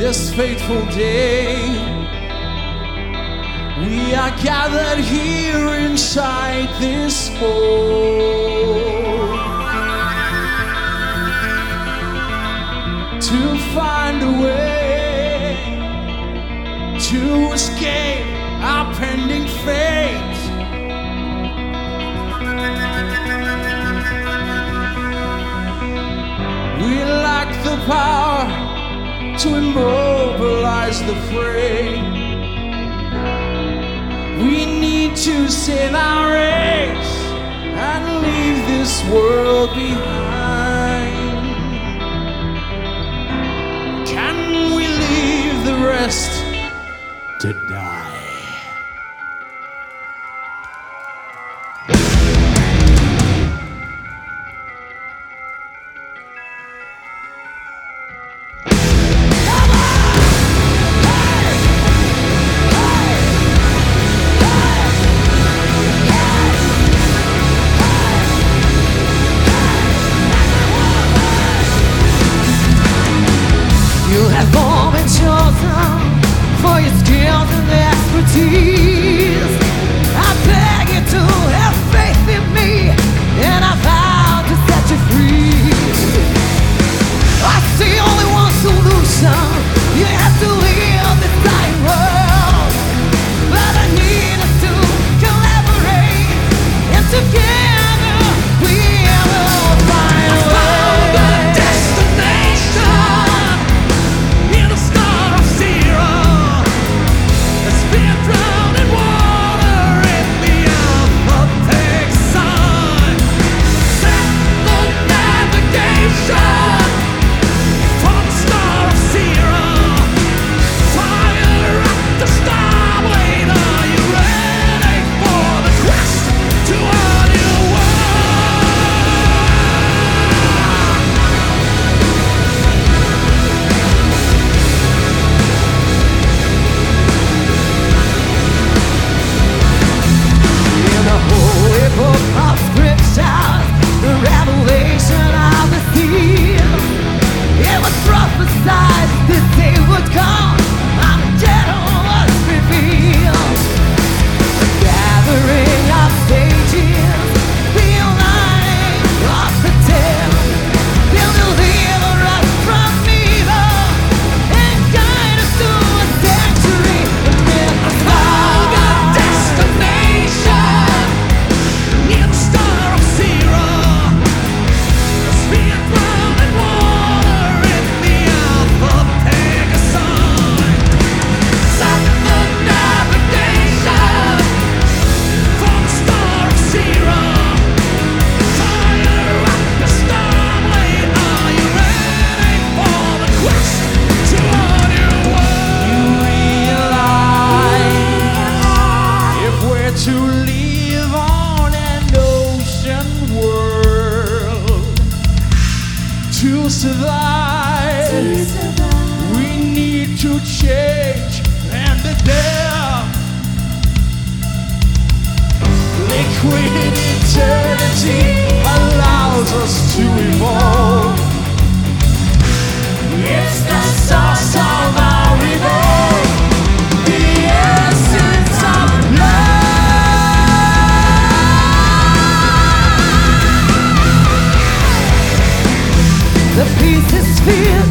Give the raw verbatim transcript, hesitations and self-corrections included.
this fateful day. We are gathered here inside this hole to find a way to escape our pending fate. We lack the power to immobilize the fray. We need to save our race and leave this world behind. Can we leave the rest to die? You have all been chosen for your skills and expertise. I beg you to have faith in me, and I vow to set you free. I see only one solution. You have to leave this dying world, but I need us to collaborate, and together we will find a way. To survive, to survive, we need to change and adapt. Liquid eternity allows us to evolve. It's the source of our revolt, the essence of love. The peace is filled.